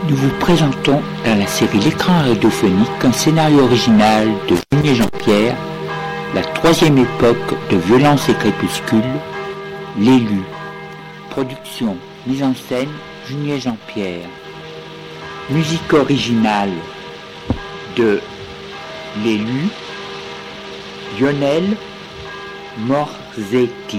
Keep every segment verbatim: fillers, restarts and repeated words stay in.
Nous vous présentons dans la série L'écran radiophonique un scénario original de Junier Jean-Pierre, la troisième époque de Violence et Crépuscule, L'élu. Production, mise en scène, Junier Jean-Pierre. Musique originale de L'élu, Lionel Morzetti.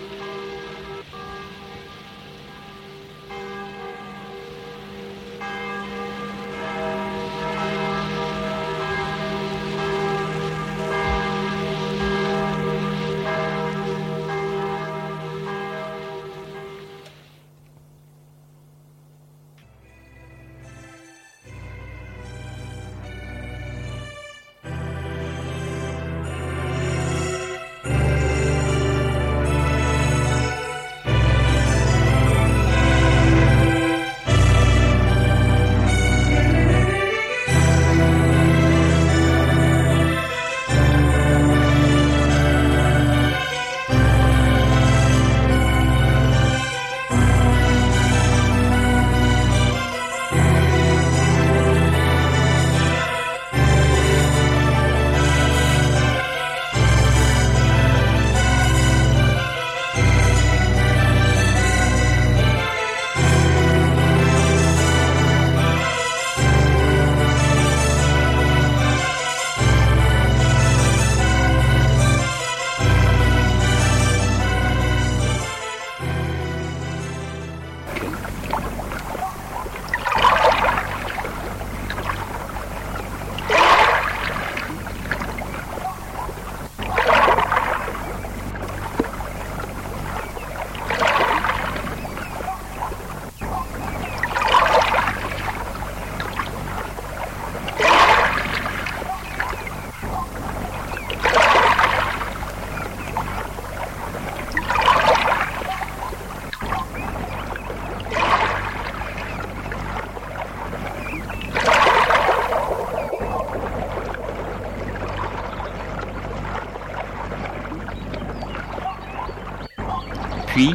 Puis,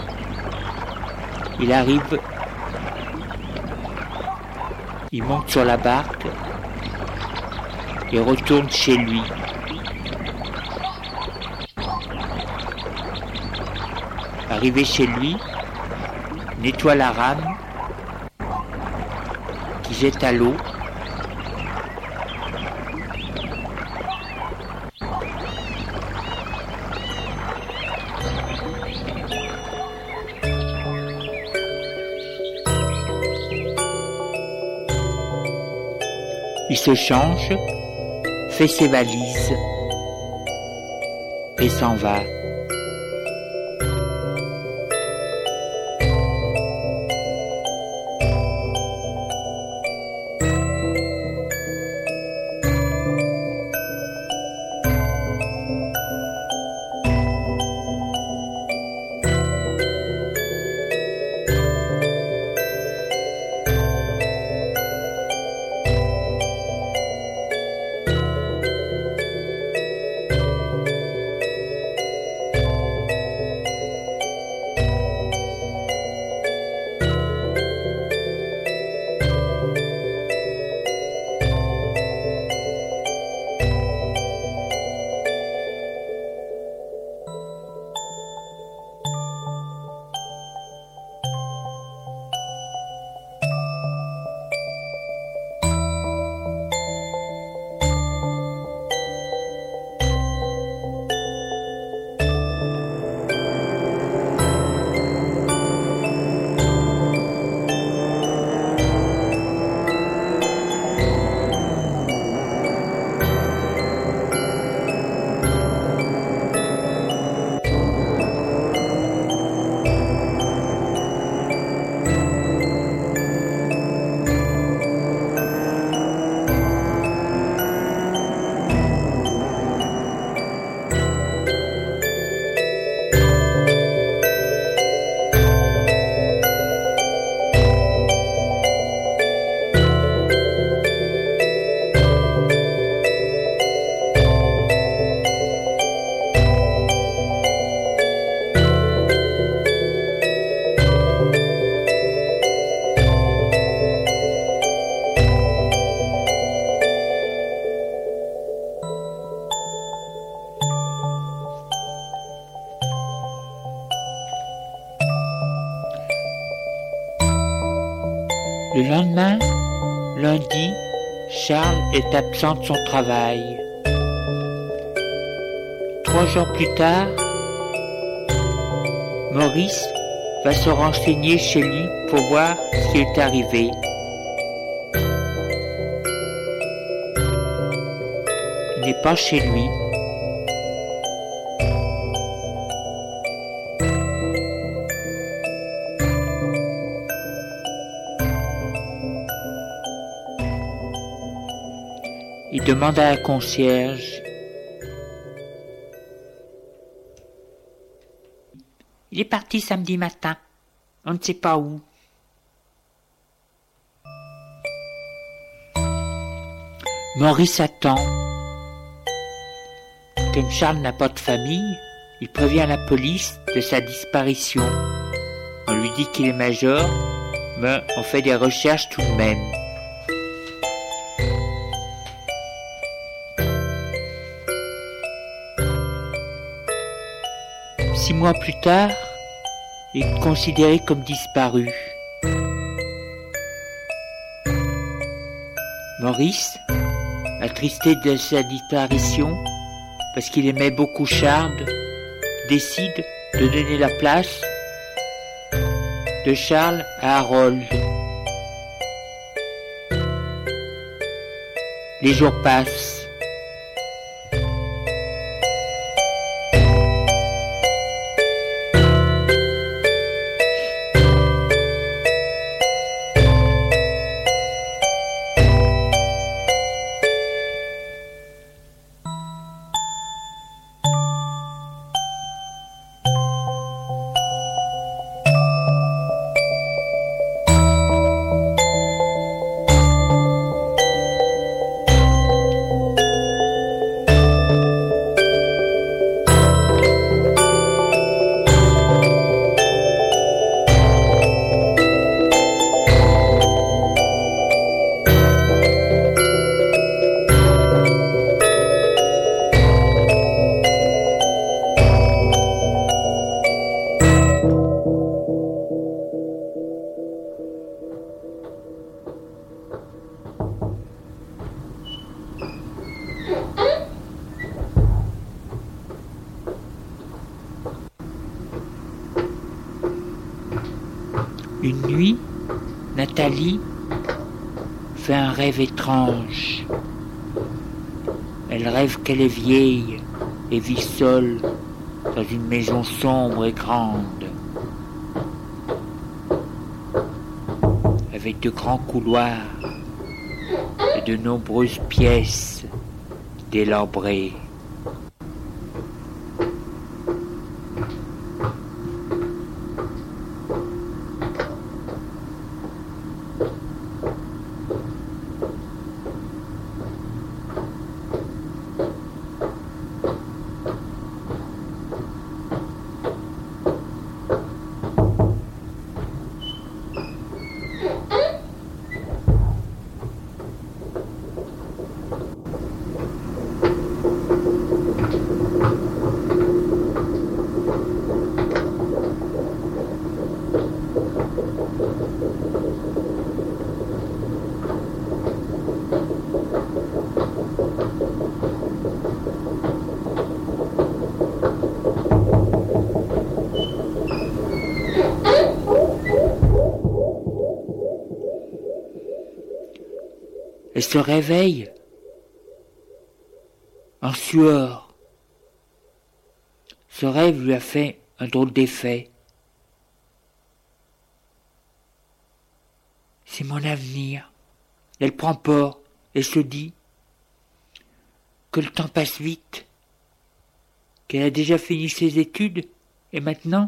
il arrive, il monte sur la barque et retourne chez lui. Arrivé chez lui, nettoie la rame qui jette à l'eau. Il se change, fait ses valises et s'en va. Le lendemain, lundi, Charles est absent de son travail. Trois jours plus tard, Maurice va se renseigner chez lui pour voir ce qui est arrivé. Il n'est pas chez lui. Il demande à la concierge. Il est parti samedi matin. On ne sait pas où. Maurice attend. Comme Charles n'a pas de famille, il prévient la police de sa disparition. On lui dit qu'il est major, mais on fait des recherches tout de même. Six mois plus tard, il est considéré comme disparu. Maurice, attristé de sa disparition, parce qu'il aimait beaucoup Charles, décide de donner la place de Charles à Harold. Les jours passent. Une nuit, Nathalie fait un rêve étrange. Elle rêve qu'elle est vieille et vit seule dans une maison sombre et grande, avec de grands couloirs et de nombreuses pièces délabrées. Elle se réveille en sueur. Ce rêve lui a fait un drôle d'effet. C'est mon avenir. Elle prend peur et se dit que le temps passe vite, qu'elle a déjà fini ses études et maintenant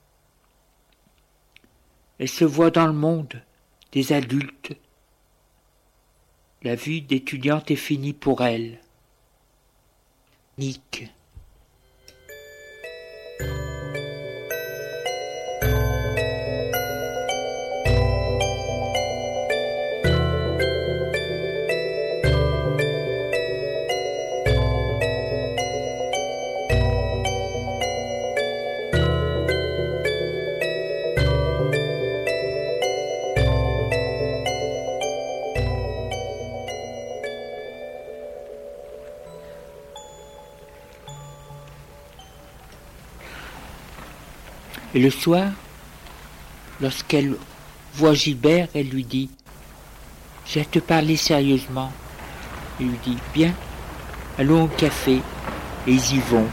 elle se voit dans le monde des adultes. La vie d'étudiante est finie pour elle. Nick. Et le soir, lorsqu'elle voit Gilbert, elle lui dit « J'ai à te parler sérieusement. » Il lui dit « Bien, allons au café. » Et ils y vont.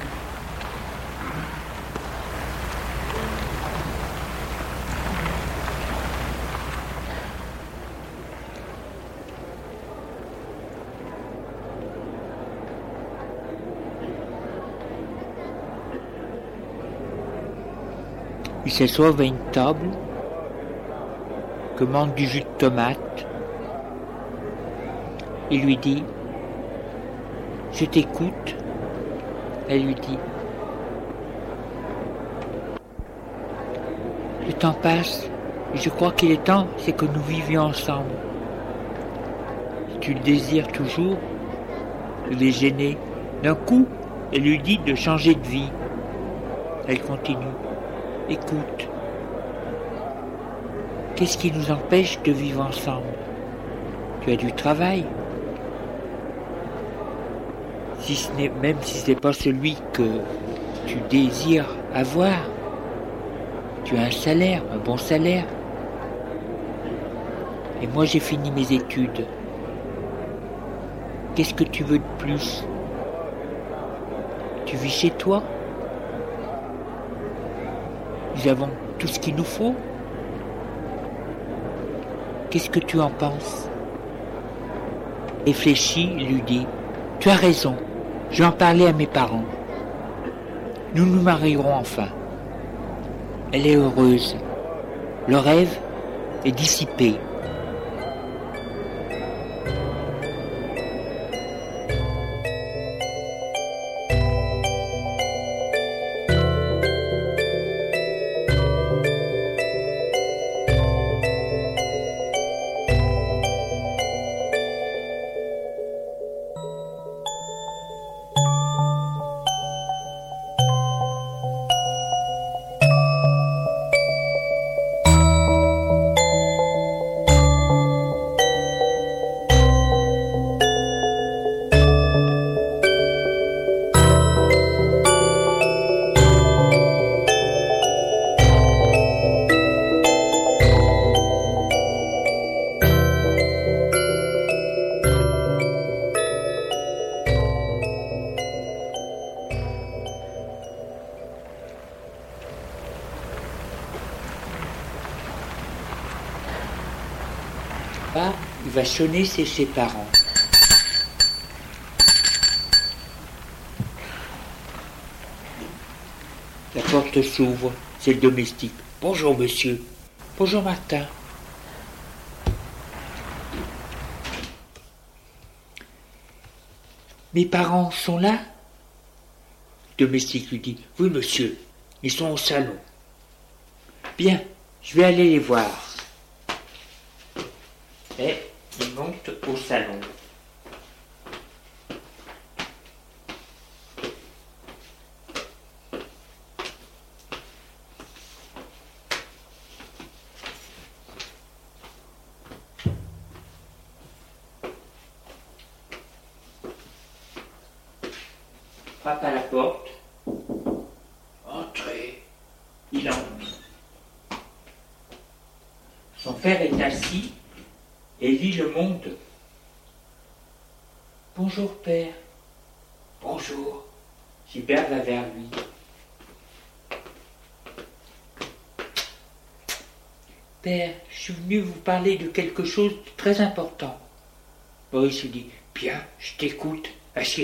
Ils s'assoient à une table, commande du jus de tomate. Il lui dit « Je t'écoute. » Elle lui dit « Le temps passe, et je crois qu'il est temps, c'est que nous vivions ensemble. Si tu le désires toujours. » Il est gêné. D'un coup, elle lui dit de changer de vie. Elle continue. « Écoute, qu'est-ce qui nous empêche de vivre ensemble? Tu as du travail. Si ce n'est, même si ce n'est pas celui que tu désires avoir, tu as un salaire, un bon salaire. Et moi j'ai fini mes études. Qu'est-ce que tu veux de plus? Tu vis chez toi? Nous avons tout ce qu'il nous faut. Qu'est-ce que tu en penses? » Réfléchit, il lui dit « Tu as raison, je vais en parler à mes parents. Nous nous marierons enfin. » Elle est heureuse. Le rêve est dissipé. Il va sonner chez ses parents. La porte s'ouvre, c'est le domestique. « Bonjour monsieur. »« Bonjour Martin. »« Mes parents sont là ?» Le domestique lui dit « Oui monsieur, ils sont au salon. »« Bien, je vais aller les voir. » Et il monte au salon. Frappe à la porte. Entrez. Il entre. Son père est assis et lit Le Monde. « Bonjour, père. »« Bonjour. » Gilbert va vers lui. « Père, je suis venu vous parler de quelque chose de très important. » Boris lui dit « Bien, je t'écoute, assieds-toi. »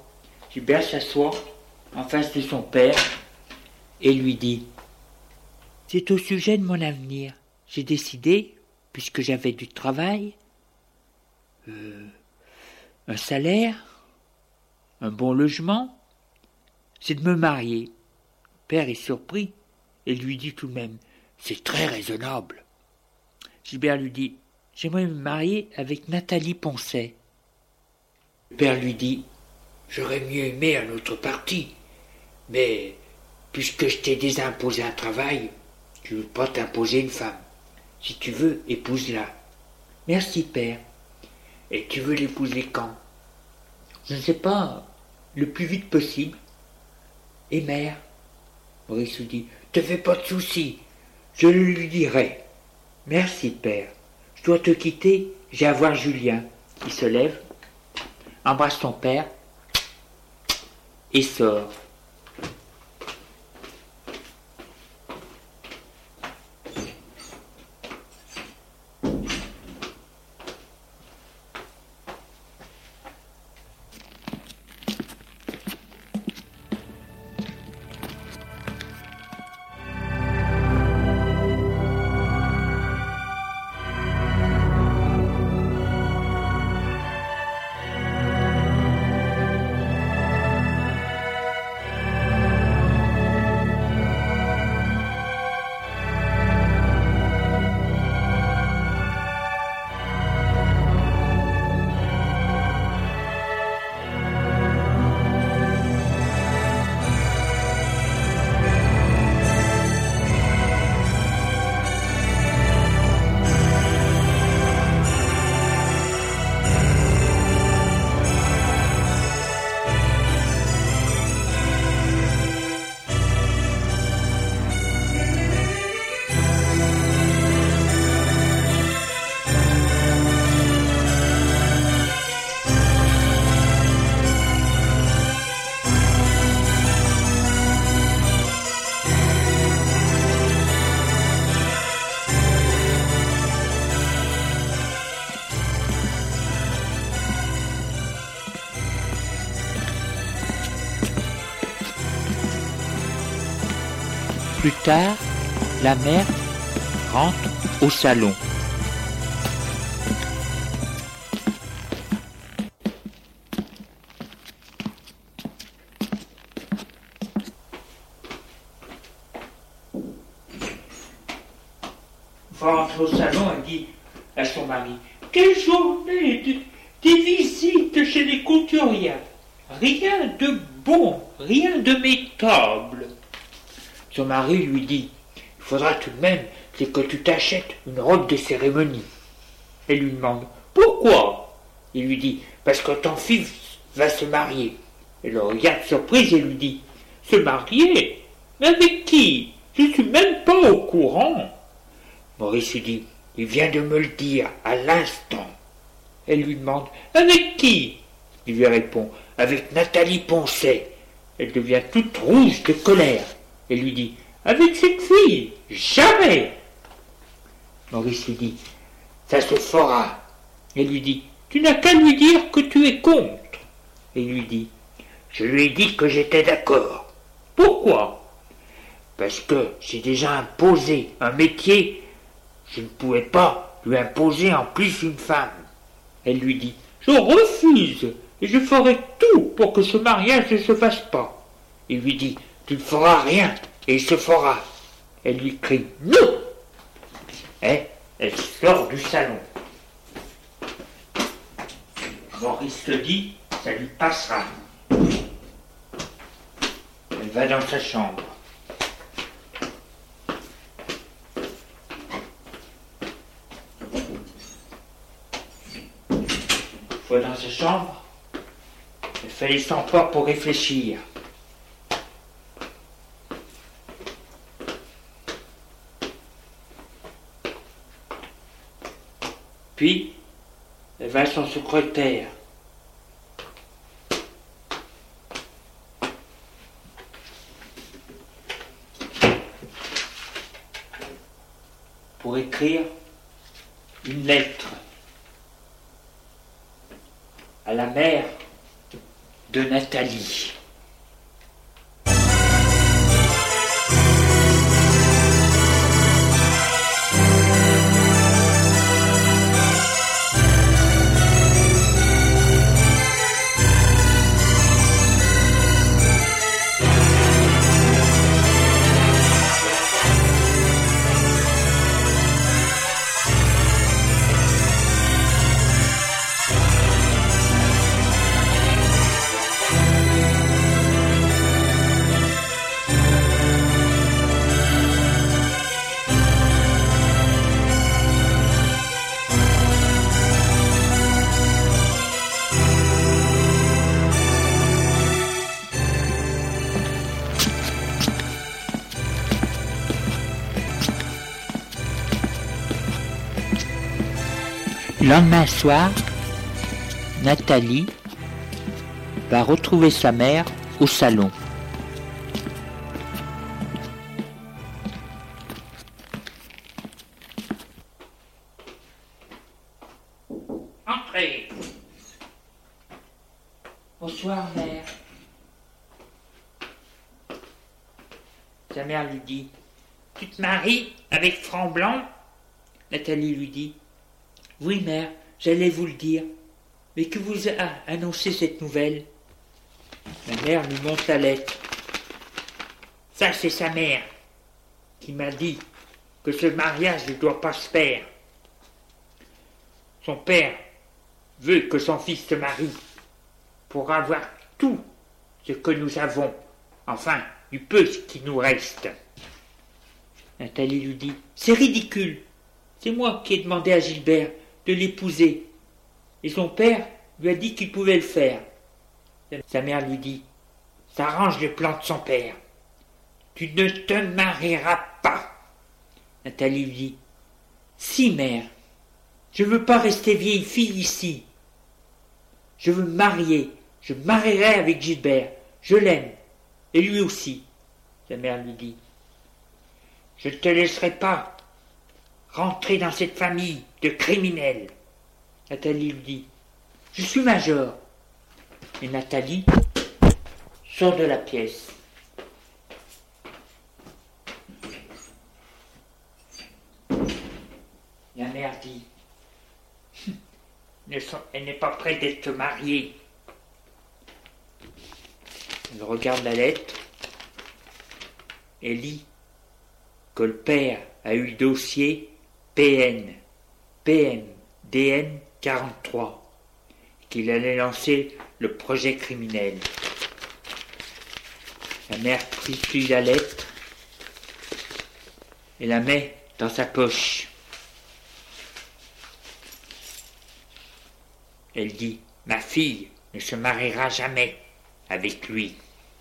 Gilbert s'assoit en face de son père et lui dit « C'est au sujet de mon avenir. J'ai décidé, puisque j'avais du travail, euh, un salaire, un bon logement, c'est de me marier. » Le père est surpris et lui dit tout de même « C'est très raisonnable. » Gilbert lui dit « J'aimerais me marier avec Nathalie Poncet. » Le père lui dit « J'aurais mieux aimé un autre parti, mais puisque je t'ai déjà imposé un travail, je ne veux pas t'imposer une femme. Si tu veux, épouse-la. »« Merci, père. Et tu veux l'épouser quand ? » ?»« Je ne sais pas, le plus vite possible. »« Et mère ? » Maurice lui dit « te fais pas de soucis. Je le lui dirai. Merci, père. Je dois te quitter, j'ai à voir Julien. Il se lève, embrasse son père et sort. Plus tard, la mère rentre au salon. Rentre au salon et dit à son mari: quelle journée de, des visites chez les couturières. Rien de bon, rien de métable. Son mari lui dit: il faudra tout de même c'est que tu t'achètes une robe de cérémonie. Elle lui demande: pourquoi? Il lui dit: parce que ton fils va se marier. Elle le regarde surprise et lui dit: se marier? Mais avec qui? Je ne suis même pas au courant. Maurice lui dit: il vient de me le dire à l'instant. Elle lui demande: avec qui? Il lui répond: avec Nathalie Poncet. Elle devient toute rouge de colère. Elle lui dit: avec cette fille, jamais. Maurice lui dit: ça se fera. Elle lui dit: tu n'as qu'à lui dire que tu es contre. Et lui dit: je lui ai dit que j'étais d'accord. Pourquoi? Parce que j'ai déjà imposé un métier, je ne pouvais pas lui imposer en plus une femme. Elle lui dit: je refuse et je ferai tout pour que ce mariage ne se fasse pas. Il lui dit: tu ne feras rien et il se fera. Elle lui crie: non. Et elle sort du salon. Maurice se dit: ça lui passera. Elle va dans sa chambre. Une fois dans sa chambre, elle fait les cent pas pour réfléchir. Puis, elle va à son secrétaire. Pour écrire une lettre à la mère de Nathalie. Le lendemain soir, Nathalie va retrouver sa mère au salon. Entrez. Bonsoir, mère. Sa mère lui dit: tu te maries avec Franc Blanc? Nathalie lui dit: oui, mère, j'allais vous le dire. Mais que vous a annoncé cette nouvelle? La mère lui montre la lettre. Ça, c'est sa mère qui m'a dit que ce mariage ne doit pas se faire. Son père veut que son fils se marie pour avoir tout ce que nous avons, enfin, du peu ce qui nous reste. Nathalie lui dit: c'est ridicule. C'est moi qui ai demandé à Gilbert de l'épouser. Et son père lui a dit qu'il pouvait le faire. Sa mère lui dit: ça arrange le plan de son père. Tu ne te marieras pas. Nathalie lui dit: si, mère, je ne veux pas rester vieille fille ici. Je veux me marier. Je me marierai avec Gilbert. Je l'aime. Et lui aussi. Sa mère lui dit: je ne te laisserai pas rentrer dans cette famille de criminels. Nathalie lui dit: je suis major. Et Nathalie sort de la pièce. La mère dit: elle n'est pas prête d'être mariée. Elle regarde la lettre et lit que le père a eu le dossier P N, P M, D N quarante-trois, qu'il allait lancer le projet criminel. La mère plie la lettre et la met dans sa poche. Elle dit: ma fille ne se mariera jamais avec lui.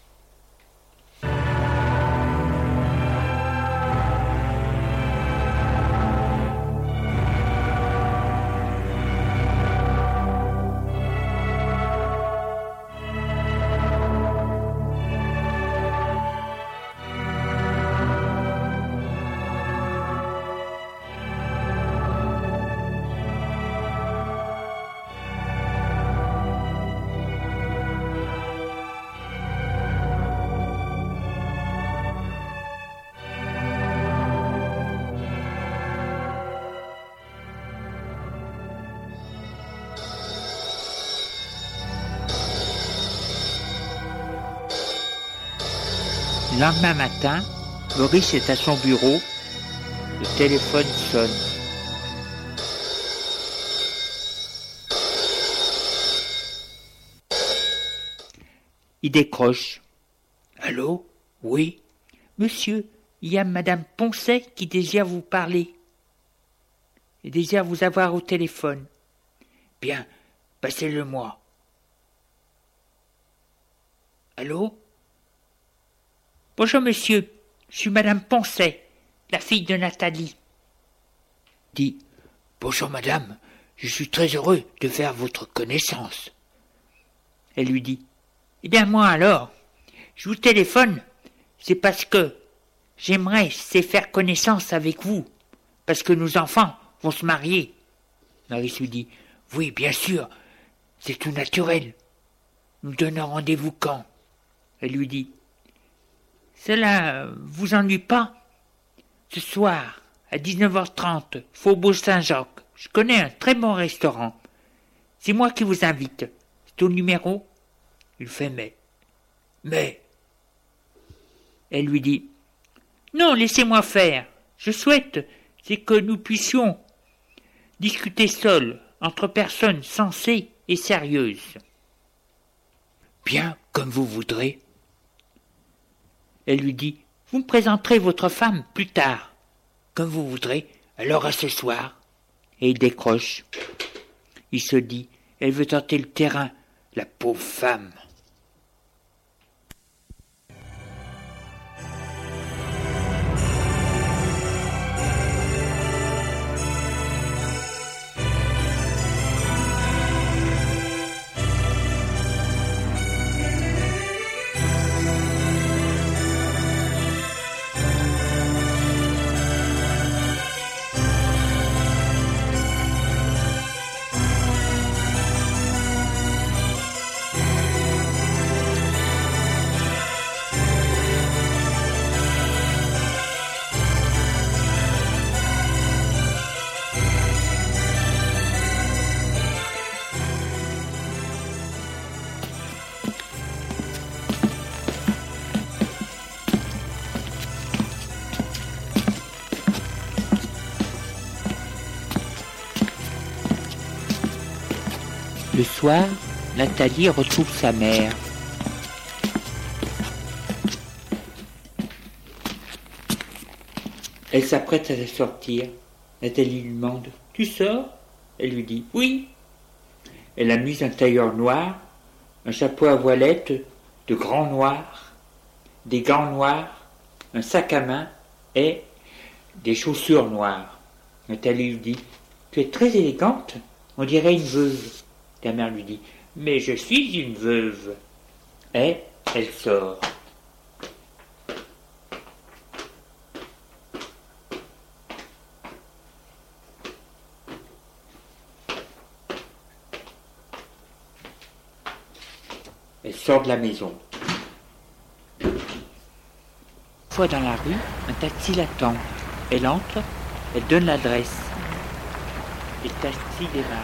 Le lendemain matin, Maurice est à son bureau. Le téléphone sonne. Il décroche. Allô? Oui? Monsieur, il y a madame Poncet qui désire vous parler. Elle désire vous avoir au téléphone. Bien, passez-le-moi. Allô? Bonjour monsieur, je suis madame Poncet, la fille de Nathalie. Dit: bonjour madame, je suis très heureux de faire votre connaissance. Elle lui dit: eh bien moi alors, je vous téléphone, c'est parce que j'aimerais c'est faire connaissance avec vous, parce que nos enfants vont se marier. Maurice lui dit: oui, bien sûr, c'est tout naturel. Nous donnons rendez-vous quand? Elle lui dit: cela vous ennuie pas? Ce soir, à dix-neuf heures trente, Faubourg Saint-Jacques, je connais un très bon restaurant. C'est moi qui vous invite. C'est au numéro? Il fait mais. Mais. Elle lui dit: non, laissez-moi faire. Je souhaite, c'est que nous puissions discuter seuls, entre personnes sensées et sérieuses. Bien, comme vous voudrez. Elle lui dit: vous me présenterez votre femme plus tard. Comme vous voudrez, alors à ce soir. Et il décroche. Il se dit: elle veut tenter le terrain, la pauvre femme. Le soir, Nathalie retrouve sa mère. Elle s'apprête à sortir. Nathalie lui demande « Tu sors ?» Elle lui dit « Oui ». Elle a mis un tailleur noir, un chapeau à voilette de grand noir, des gants noirs, un sac à main et des chaussures noires. Nathalie lui dit « Tu es très élégante, on dirait une veuve. » La mère lui dit « Mais je suis une veuve. » Et elle sort. Elle sort de la maison. Une fois dans la rue, un taxi l'attend. Elle entre, elle donne l'adresse. Le taxi démarre.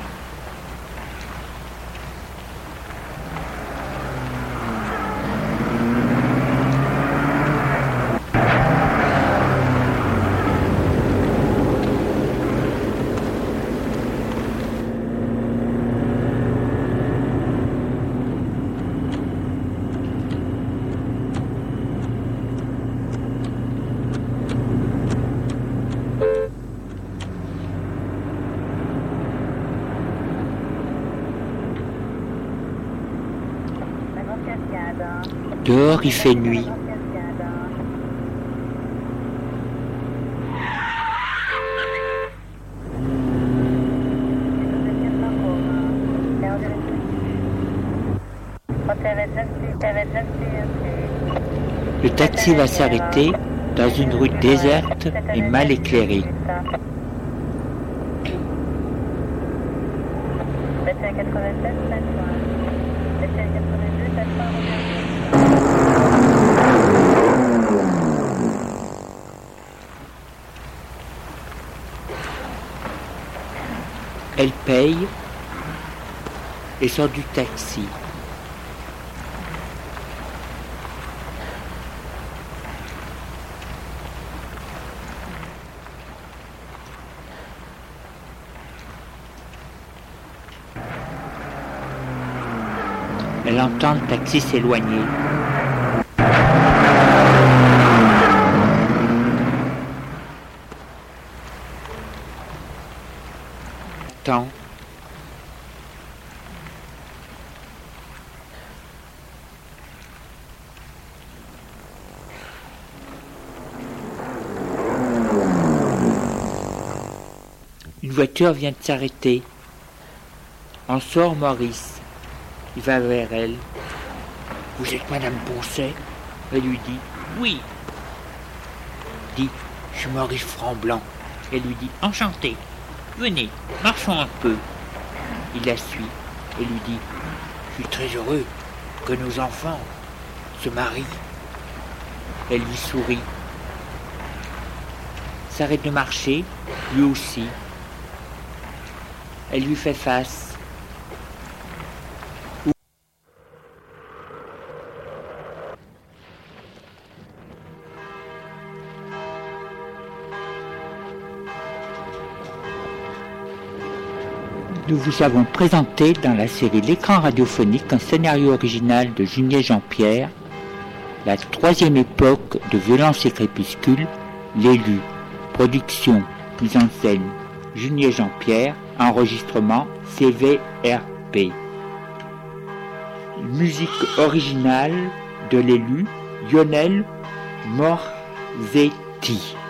Dehors, il fait nuit. Le taxi va s'arrêter dans une rue déserte et mal éclairée. Elle paye et sort du taxi. Elle entend le taxi s'éloigner. Attends. Une voiture vient de s'arrêter. En sort Maurice. Il va vers elle. « Vous êtes Madame Poncet ?» Elle lui dit « Oui. » Il dit « Je suis Maurice Framblanc. » Elle lui dit « Enchanté. Venez, marchons un peu. » Il la suit et lui dit « Je suis très heureux que nos enfants se marient. » Elle lui sourit. S'arrête de marcher, lui aussi. Elle lui fait face. Nous vous avons présenté dans la série L'écran radiophonique un scénario original de Junier Jean-Pierre, la troisième époque de Violence et Crépuscule, l'élu, production, mise en scène, Junier Jean-Pierre, enregistrement C V R P. Musique originale de l'élu, Lionel Morzetti.